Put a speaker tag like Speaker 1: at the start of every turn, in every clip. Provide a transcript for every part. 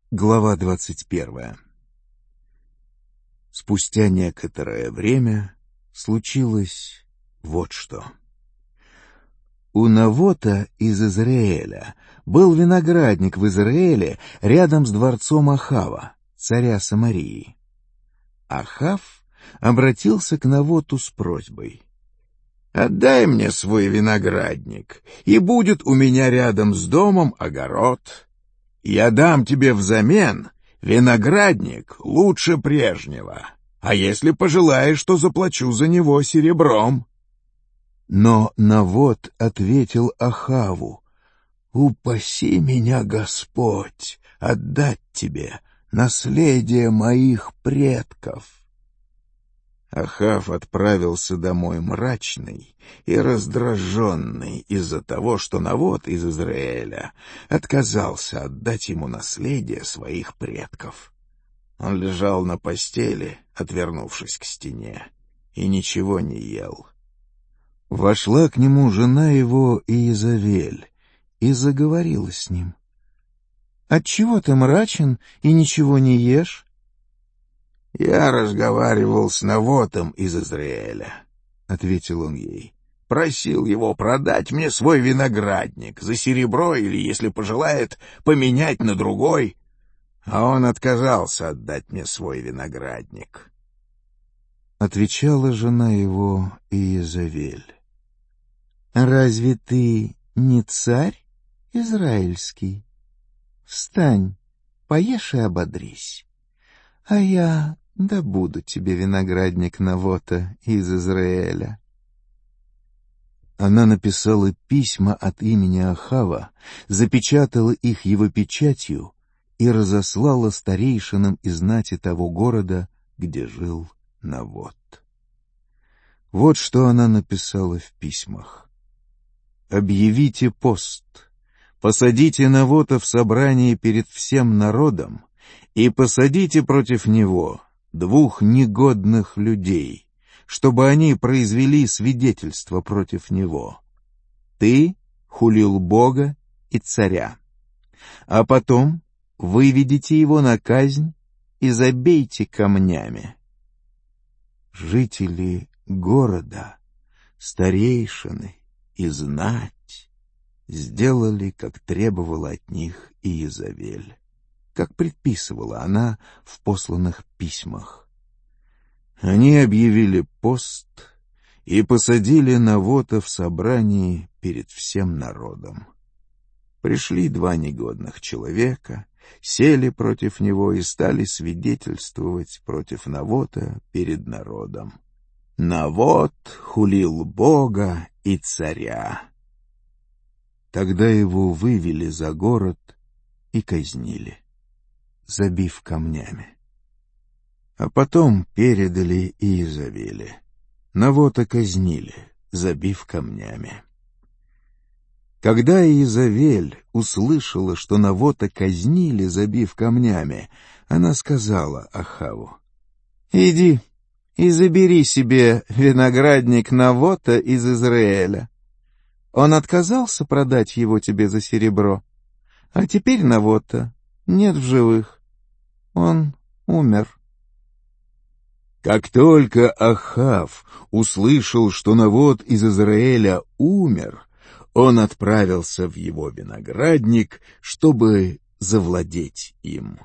Speaker 1: Глава 21. Спустя некоторое время случилось вот что. У Навота из Израиля был виноградник в Израиле рядом с дворцом Ахава, царя Самарии. Ахав обратился к Навоту с просьбой: «Отдай мне свой виноградник, и будет у меня рядом с домом огород. Я дам тебе взамен виноградник лучше прежнего, а если пожелаешь, то заплачу за него серебром». Но Навот ответил Ахаву: «Упаси меня, Господь, отдать тебе наследие моих предков». Ахав отправился домой мрачный и раздраженный из-за того, что Навот из Израиля отказался отдать ему наследие своих предков. Он лежал на постели, отвернувшись к стене, и ничего не ел. Вошла к нему жена его Иезавель и заговорила с ним: «Отчего ты мрачен и ничего не ешь?» «Я разговаривал с Навотом из Израиля», — ответил он ей. «Просил его продать мне свой виноградник за серебро или, если пожелает, поменять на другой, а он отказался отдать мне свой виноградник». Отвечала жена его Иезавель: «Разве ты не царь израильский? Встань, поешь и ободрись, а я добуду тебе виноградник Навота из Израиля». Она написала письма от имени Ахава, запечатала их его печатью и разослала старейшинам и знати того города, где жил Навот. Вот что она написала в письмах: «Объявите пост, посадите Навота в собрании перед всем народом и посадите против него 2 негодных людей, чтобы они произвели свидетельство против него. Ты хулил Бога и царя. А потом выведите его на казнь и забейте камнями». Жители города, старейшины и знать сделали, как требовала от них Иезавель, как предписывала она в посланных письмах. Они объявили пост и посадили Навота в собрании перед всем народом. Пришли 2 негодных человека, сели против него и стали свидетельствовать против Навота перед народом. Навот хулил Бога и царя. Тогда его вывели за город и казнили, забив камнями. А потом передали Иезавели. Навота казнили, забив камнями. Когда Иезавель услышала, что Навота казнили, забив камнями, она сказала Ахаву: «Иди и забери себе виноградник Навота из Израиля. Он отказался продать его тебе за серебро, а теперь Навота нет в живых. Он умер». Как только Ахав услышал, что Навот из Израиля умер, он отправился в его виноградник, чтобы завладеть им.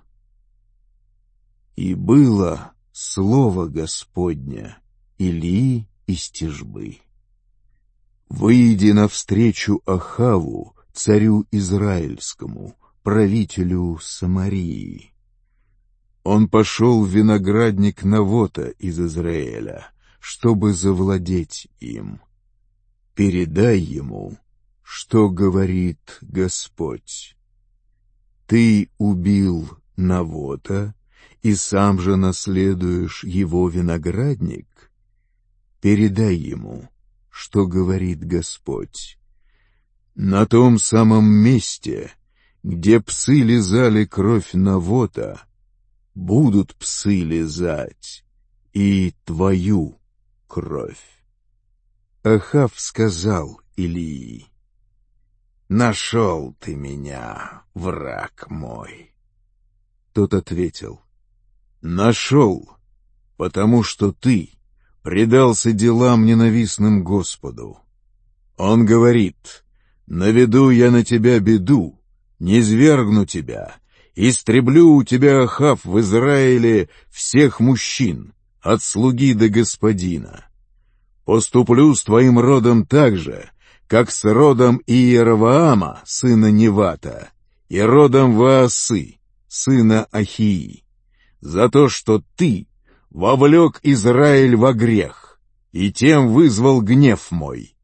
Speaker 1: И было слово Господне Илии из Тишбы: «Выйди навстречу Ахаву, царю израильскому, правителю Самарии». Он пошел в виноградник Навота из Израиля, чтобы завладеть им. Передай ему, что говорит Господь: «Ты убил Навота и сам же наследуешь его виноградник». Передай ему, что говорит Господь: «На том самом месте, где псы лизали кровь Навота, будут псы лизать и твою кровь». Ахав сказал Илии: — «Нашел ты меня, враг мой». Тот ответил: «Нашел, потому что ты предался делам ненавистным Господу. Он говорит: наведу я на тебя беду, низвергну тебя, истреблю у тебя, Ахав, в Израиле всех мужчин, от слуги до господина. Поступлю с твоим родом так же, как с родом Иеровоама, сына Невата, и родом Ваасы, сына Ахии, за то, что ты вовлек Израиль во грех, и тем вызвал гнев мой».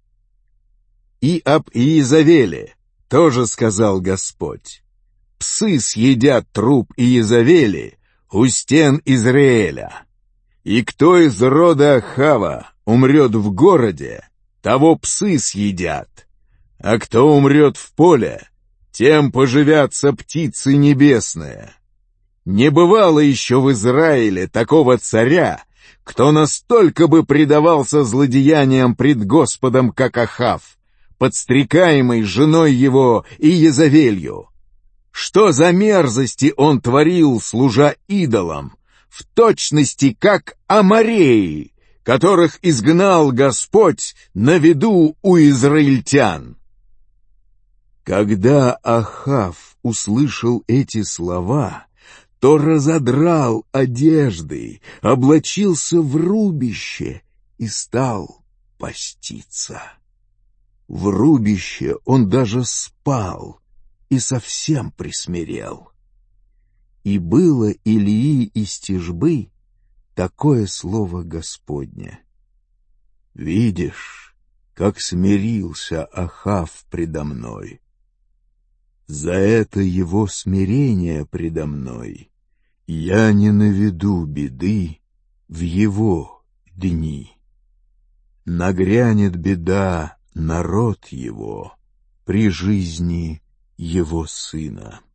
Speaker 1: И об Иезавеле тоже сказал Господь: «Псы съедят труп Иезавели у стен Израиля. И кто из рода Ахава умрет в городе, того псы съедят, а кто умрет в поле, тем поживятся птицы небесные. Не бывало еще в Израиле такого царя, кто настолько бы предавался злодеяниям пред Господом, как Ахав, подстрекаемый женой его Иезавелью. Что за мерзости он творил, служа идолам, в точности как амореи, которых изгнал Господь на виду у израильтян». Когда Ахав услышал эти слова, то разодрал одежды, облачился в рубище и стал поститься. В рубище он даже спал и совсем присмирел. И было Илии из Тишбы такое слово Господне: «Видишь, как смирился Ахав предо мной. За это его смирение предо мной я не наведу беды в его дни. Нагрянет беда народ его при жизни его сына».